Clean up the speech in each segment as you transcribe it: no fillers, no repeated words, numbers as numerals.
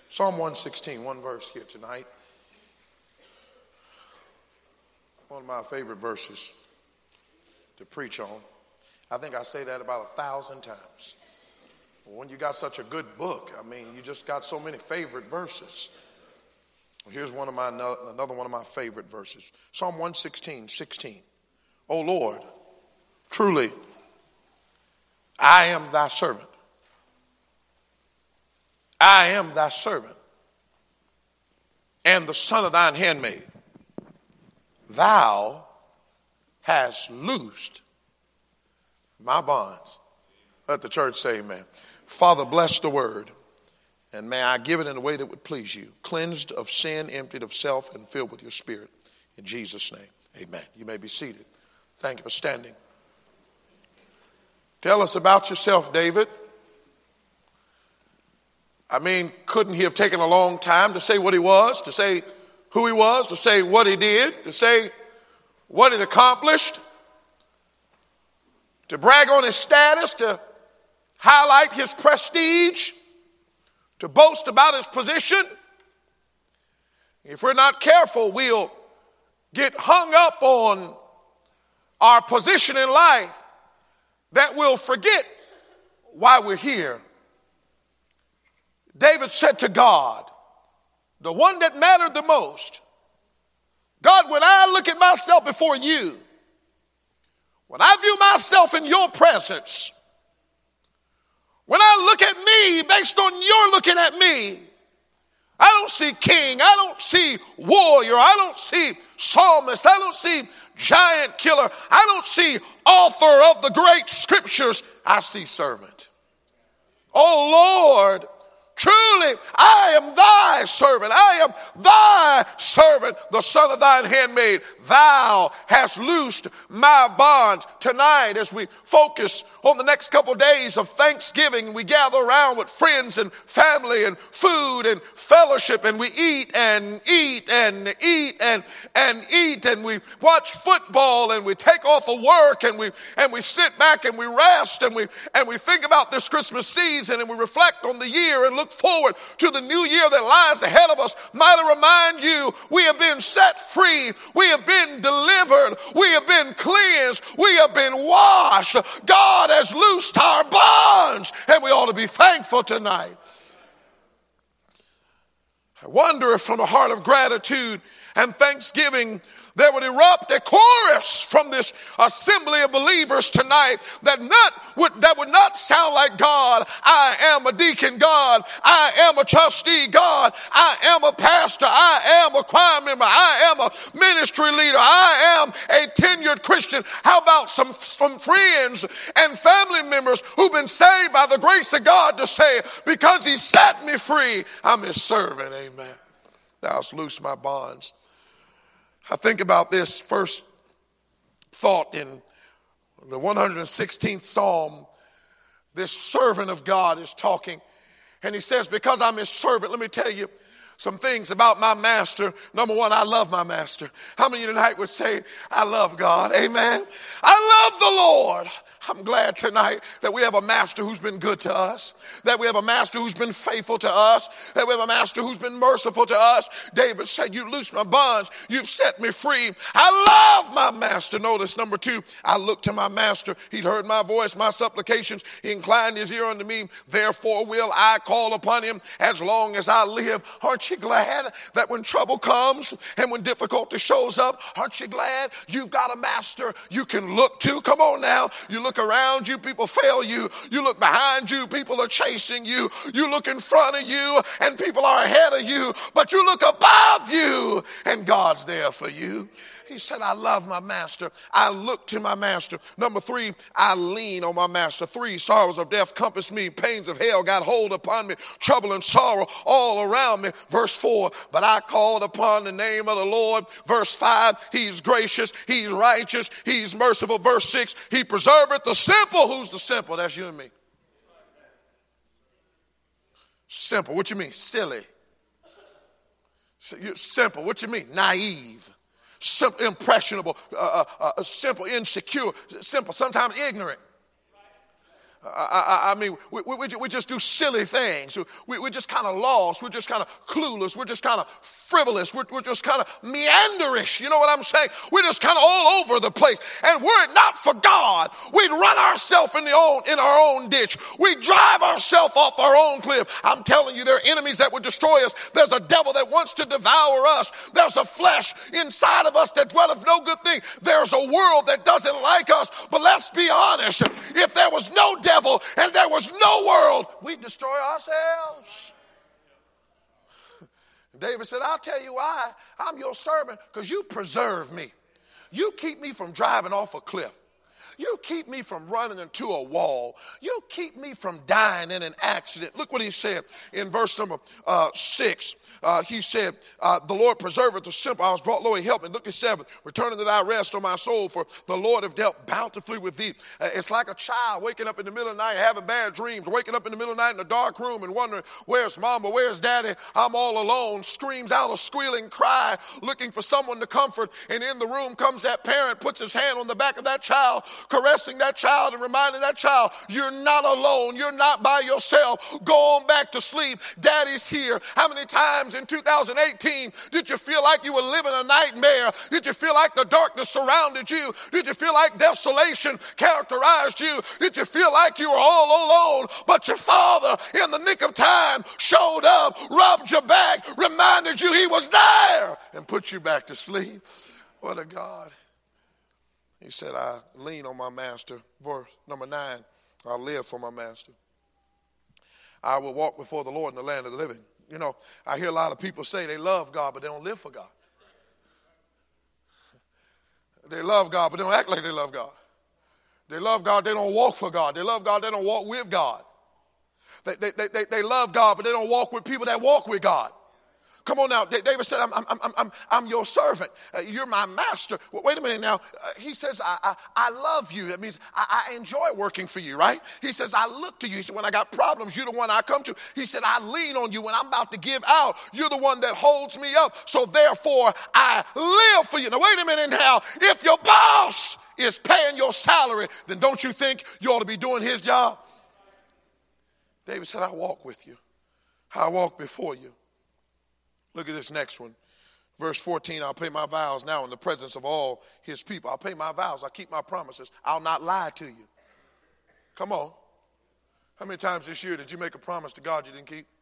Psalm 116, one verse here tonight. One of my favorite verses to preach on. I think I say that about 1,000 times. When you got such a good book, I mean, you just got so many favorite verses. Here's another one of my favorite verses. Psalm 116, 16. O Lord, truly, I am thy servant. I am thy servant, and the son of thine handmaid. Thou hast loosed my bonds. Let the church say amen. Father, bless the word, and may I give it in a way that would please you, cleansed of sin, emptied of self, and filled with your spirit. In Jesus' name, amen. You may be seated. Thank you for standing. Tell us about yourself, David. I mean, couldn't he have taken a long time to say what he was, to say who he was, to say what he did, to say what he'd accomplished, to brag on his status, to highlight his prestige, to boast about his position? If we're not careful, we'll get hung up on our position in life that we'll forget why we're here. David said to God, the one that mattered the most, God, when I look at myself before you, when I view myself in your presence, when I look at me based on your looking at me, I don't see king, I don't see warrior, I don't see psalmist, I don't see giant killer, I don't see author of the great scriptures, I see servant. Oh Lord, truly, I am thy servant. I am thy servant, the son of thine handmaid. Thou hast loosed my bonds. Tonight, as we focus on the next couple of days of Thanksgiving, we gather around with friends and family and food and fellowship, and we eat and eat and eat and eat, and we watch football, and we take off of work, and we sit back and we rest, and we think about this Christmas season, and we reflect on the year and look forward to the new year that lies ahead of us. Might I remind you, we have been set free, we have been delivered, we have been cleansed, we have been washed. God has loosed our bonds, and we ought to be thankful tonight. I wonder if from a heart of gratitude and thanksgiving there would erupt a chorus from this assembly of believers tonight that would not sound like, God, I am a deacon, God, I am a trustee, God, I am a pastor, I am a choir member, I am a ministry leader, I am a tenured Christian. How about some friends and family members who've been saved by the grace of God to say, because he set me free, I'm his servant, amen. Thou hast loosed my bonds. I think about this first thought in the 116th Psalm. This servant of God is talking, and he says, because I'm his servant, let me tell you some things about my master. Number one, I love my master. How many of you tonight would say, I love God? Amen. I love the Lord. I'm glad tonight that we have a master who's been good to us, that we have a master who's been faithful to us, that we have a master who's been merciful to us. David said, you loosed my bonds, you've set me free. I love my master. Notice number two, I looked to my master. He'd heard my voice, my supplications. He inclined his ear unto me. Therefore will I call upon him as long as I live. Aren't you glad that when trouble comes and when difficulty shows up, aren't you glad you've got a master you can look to? Come on now. You look around you, people fail you. You look behind you, people are chasing you. You look in front of you, and people are ahead of you. But you look above you, and God's there for you. He said, I love my master. I look to my master. Number three, I lean on my master. Three, sorrows of death compassed me. Pains of hell got hold upon me. Trouble and sorrow all around me. Verse 4, but I called upon the name of the Lord. Verse 5, he's gracious, he's righteous, he's merciful. Verse 6, he preserveth the simple. Who's the simple? That's you and me. Simple. What you mean? Silly. Simple. What you mean? Naive. Simple, impressionable, simple, insecure, simple, sometimes ignorant. I mean, we just do silly things. We're just kind of lost. We're just kind of clueless. We're just kind of frivolous. We're just kind of meanderish. You know what I'm saying? We're just kind of all over the place. And were it not for God, we'd run ourselves in our own ditch. We'd drive ourselves off our own cliff. I'm telling you, there are enemies that would destroy us. There's a devil that wants to devour us. There's a flesh inside of us that dwelleth no good thing. There's a world that doesn't like us. But let's be honest. If there was no devil and there was no world, we'd destroy ourselves. David said, I'll tell you why. I'm your servant, because you preserve me. You keep me from driving off a cliff. You keep me from running into a wall. You keep me from dying in an accident. Look what he said in verse number 6. He said, the Lord preserveth the simple. I was brought low, he helped me. Look at 7. Returning to thy rest, O my soul, for the Lord have dealt bountifully with thee. It's like a child waking up in the middle of the night, having bad dreams, waking up in the middle of the night in a dark room and wondering, where's mama, where's daddy? I'm all alone. Screams out a squealing cry, looking for someone to comfort. And in the room comes that parent, puts his hand on the back of that child, caressing that child and reminding that child, you're not alone. You're not by yourself. Go on back to sleep. Daddy's here. How many times in 2018 did you feel like you were living a nightmare? Did you feel like the darkness surrounded you? Did you feel like desolation characterized you? Did you feel like you were all alone? But your father, in the nick of time, showed up, rubbed your back, reminded you he was there, and put you back to sleep. What a God. He said, I lean on my master. Verse number 9, I live for my master. I will walk before the Lord in the land of the living. You know, I hear a lot of people say they love God, but they don't live for God. They love God, but they don't act like they love God. They love God, they don't walk for God. They love God, they don't walk with God. They love God, but they don't walk with people that walk with God. Come on now. David said, I'm your servant. You're my master. Wait a minute now. He says, I love you. That means I enjoy working for you, right? He says, I look to you. He said, when I got problems, you're the one I come to. He said, I lean on you when I'm about to give out. You're the one that holds me up. So therefore, I live for you. Now, wait a minute now. If your boss is paying your salary, then don't you think you ought to be doing his job? David said, I walk with you. I walk before you. Look at this next one. Verse 14, I'll pay my vows now in the presence of all his people. I'll pay my vows. I'll keep my promises. I'll not lie to you. Come on. How many times this year did you make a promise to God you didn't keep?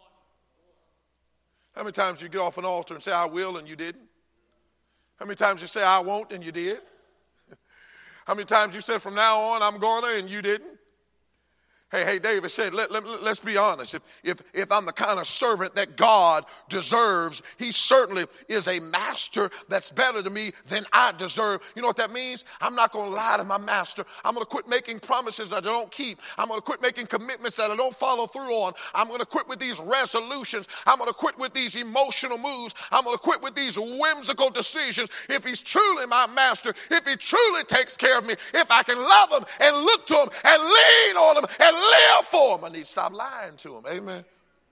How many times you get off an altar and say, I will, and you didn't? How many times you say, I won't, and you did? How many times you said, from now on, I'm going to, and you didn't? Hey, David said, let's be honest. If I'm the kind of servant that God deserves, he certainly is a master that's better to me than I deserve. You know what that means? I'm not going to lie to my master. I'm going to quit making promises that I don't keep. I'm going to quit making commitments that I don't follow through on. I'm going to quit with these resolutions. I'm going to quit with these emotional moves. I'm going to quit with these whimsical decisions. If he's truly my master, if he truly takes care of me, if I can love him and look to him and lean on him and live for him, I need to stop lying to him. Amen.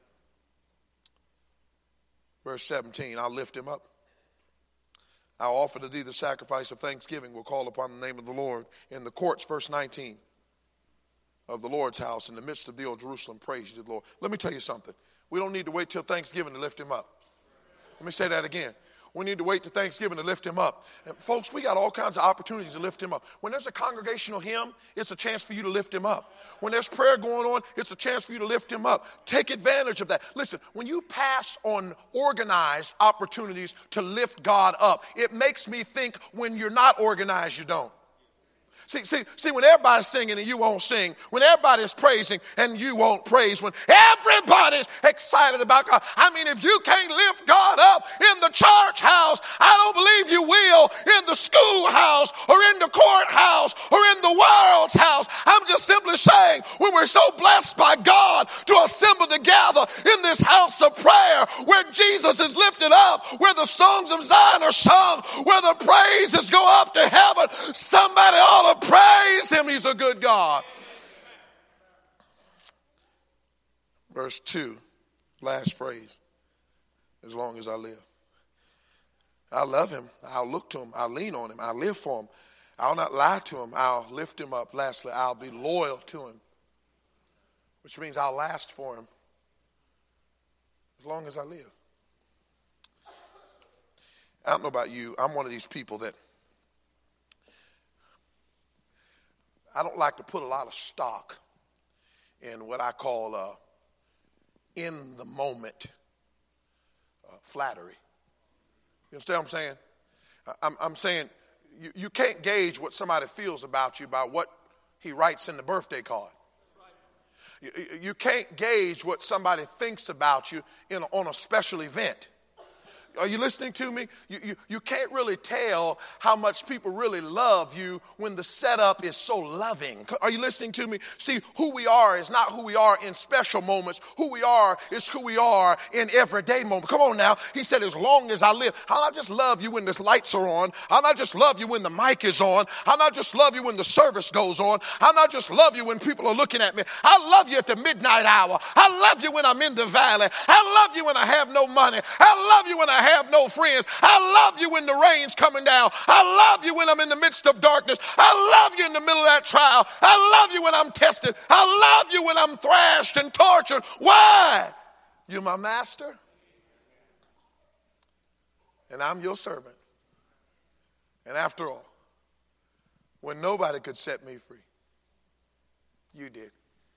Verse 17, I'll lift him up. I'll offer to thee the sacrifice of thanksgiving. We'll call upon the name of the Lord in the courts. Verse 19 of the Lord's house, in the midst of the old Jerusalem, praise you to the Lord. Let me tell you something. We don't need to wait till Thanksgiving to lift him up. Let me say that again. We need to wait to Thanksgiving to lift him up. And folks, we got all kinds of opportunities to lift him up. When there's a congregational hymn, it's a chance for you to lift him up. When there's prayer going on, it's a chance for you to lift him up. Take advantage of that. Listen, when you pass on organized opportunities to lift God up, it makes me think when you're not organized, you don't. See, when everybody's singing and you won't sing, when everybody's praising and you won't praise, when everybody's excited about God, I mean, if you can't lift God up in the church house, I don't believe you will in the schoolhouse or in the courthouse or in the world's house. I'm just simply saying, when we're so blessed by God to assemble together in this house of prayer where Jesus is lifted up, where the songs of Zion are sung, where the praises go up to heaven, somebody ought to praise him. He's a good God. Verse 2, last phrase. As long as I live. I love him. I'll look to him. I'll lean on him. I'll live for him. I'll not lie to him. I'll lift him up. Lastly, I'll be loyal to him. which means I'll last for him as long as I live. I don't know about you. I'm one of these people that I don't like to put a lot of stock in what I call in the moment flattery. You understand what I'm saying? I'm saying you can't gauge what somebody feels about you by what he writes in the birthday card. You can't gauge what somebody thinks about you on a special event. Are you listening to me? You can't really tell how much people really love you when the setup is so loving. Are you listening to me? See, who we are is not who we are in special moments. Who we are is who we are in everyday moments. Come on now. He said, as long as I live. I'll not just love you when the lights are on. I'll not just love you when the mic is on. I'll not just love you when the service goes on. I'll not just love you when people are looking at me. I love you at the midnight hour. I love you when I'm in the valley. I love you when I have no money. I love you when I have no friends. I love you when the rain's coming down. I love you when I'm in the midst of darkness. I love you in the middle of that trial. I love you when I'm tested. I love you when I'm thrashed and tortured. Why? You're my master, and I'm your servant. And after all, when nobody could set me free, you did.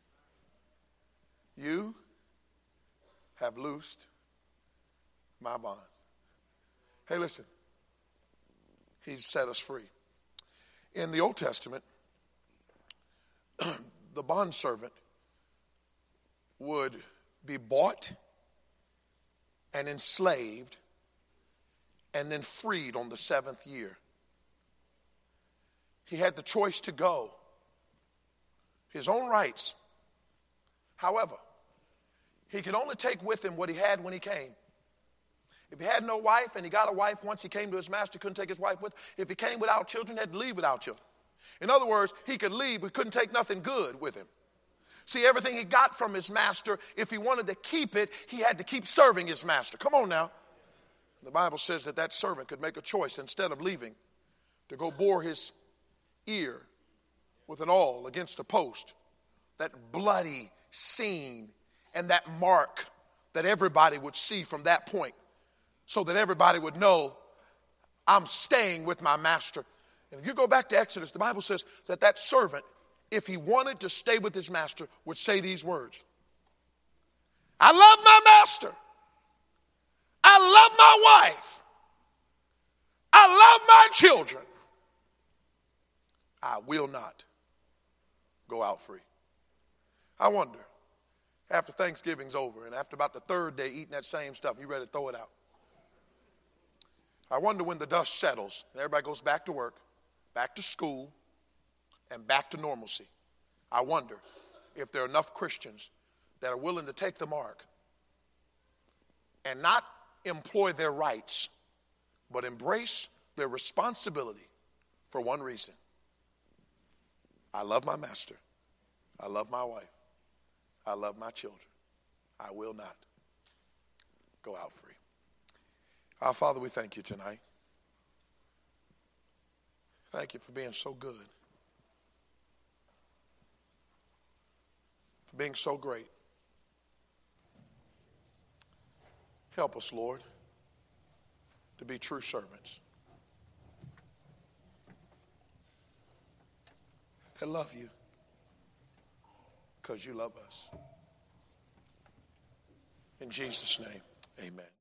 You have loosed my bond. Hey, listen. He's set us free. In the Old Testament, the bondservant would be bought and enslaved and then freed on the 7th year. He had the choice to go his own rights. However, he could only take with him what he had when he came. If he had no wife and he got a wife once he came to his master, couldn't take his wife with him. If he came without children, he had to leave without children. In other words, he could leave but couldn't take nothing good with him. See, everything he got from his master, if he wanted to keep it, he had to keep serving his master. Come on now. The Bible says that that servant could make a choice instead of leaving to go bore his ear with an awl against a post. That bloody scene and that mark that everybody would see from that point, so that everybody would know I'm staying with my master. And if you go back to Exodus, the Bible says that that servant, if he wanted to stay with his master, would say these words. I love my master. I love my wife. I love my children. I will not go out free. I wonder, after Thanksgiving's over and after about the 3rd day eating that same stuff, you ready to throw it out? I wonder when the dust settles and everybody goes back to work, back to school, and back to normalcy. I wonder if there are enough Christians that are willing to take the mark and not employ their rights, but embrace their responsibility for one reason. I love my master. I love my wife. I love my children. I will not go out free. Our Father, we thank you tonight. Thank you for being so good, for being so great. Help us, Lord, to be true servants. I love you because you love us. In Jesus' name, amen.